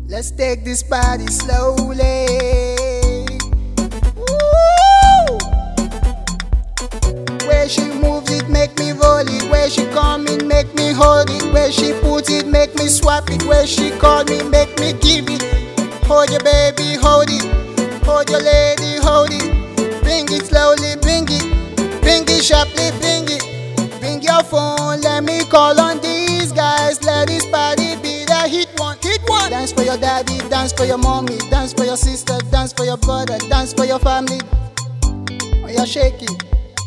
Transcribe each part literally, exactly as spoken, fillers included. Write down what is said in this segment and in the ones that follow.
Let's take this party slowly. Woo! Where she moves it, make me roll it. Where she come in, make me hold it. Where she put it, make me swap it. Where she call me, make me give it. Hold your baby, hold it. Hold your lady, hold it. Bring it slowly, bring it. Bring it sharply, bring it. Bring your phone, let me call on these guys. Let this party be the hit one, hit one. Dance for your daddy, dance for your mommy, dance for your sister, dance for your brother, dance for your family. Oh yeah, shake it,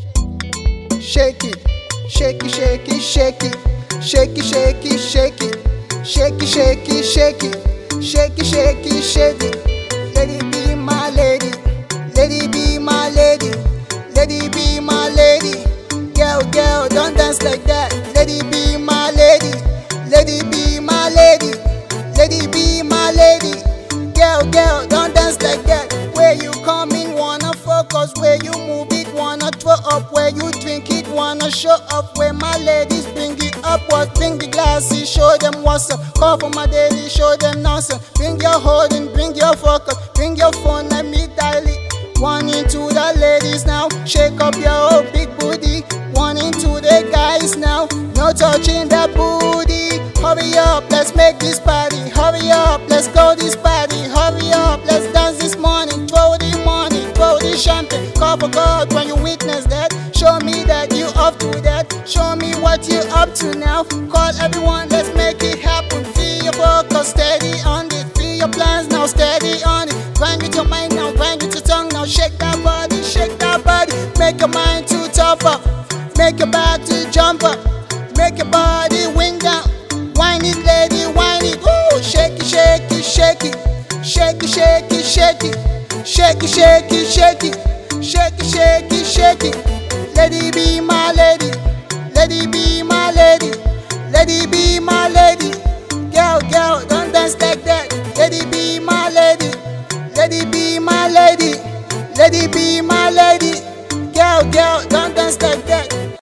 shake it, shake it, shake it, shake it, shake it, shake it, shake it, shake it, shake it, shake it, shake it, shake it, shake it. Let it be my lady, let it be my lady, let it be my lady. Girl, girl, don't dance like that. Let it be my lady, let it be my lady, let it be my lady. Girl, girl, don't dance like that. Where you come in, wanna focus. Where you move it, wanna throw up. Where you drink it, wanna show up. Where my ladies bring it upwards. Bring the glasses, show them what's up. Call for my daily, show them nonsense. Bring your holding, bring your focus. Bring your phone, let me dial it. One into the ladies now, shake up your old big booty. One into the guys now, no touching the booty. Hurry up, let's make this party. Hurry up, let's go this party. Hurry up, let's dance this morning. Throw the money, throw the champagne. Call for God when you witness that. Show me that you up to that. Show me what you up to now. Call everyone, let's make it happen. Feel your focus, steady on it. Feel your plans now, steady on it. Grind with your mind now, grind with your tongue now. Shake that body, shake that body. Make your mind to top up. Make your back to jump up. Make your body wind down. Whine it, lady, whine it. Ooh, shake it, shake it, shake it. Shake it, shake it, shake it. Shake it, shake it, shake it. Shake it, shake it, shake it. Let it be my lady. Let it be my lady. Let it be my lady. Girl, girl, don't dance like that. Let it be my lady. Let it be my lady. Let it be my lady. Girl, girl, don't dance like that.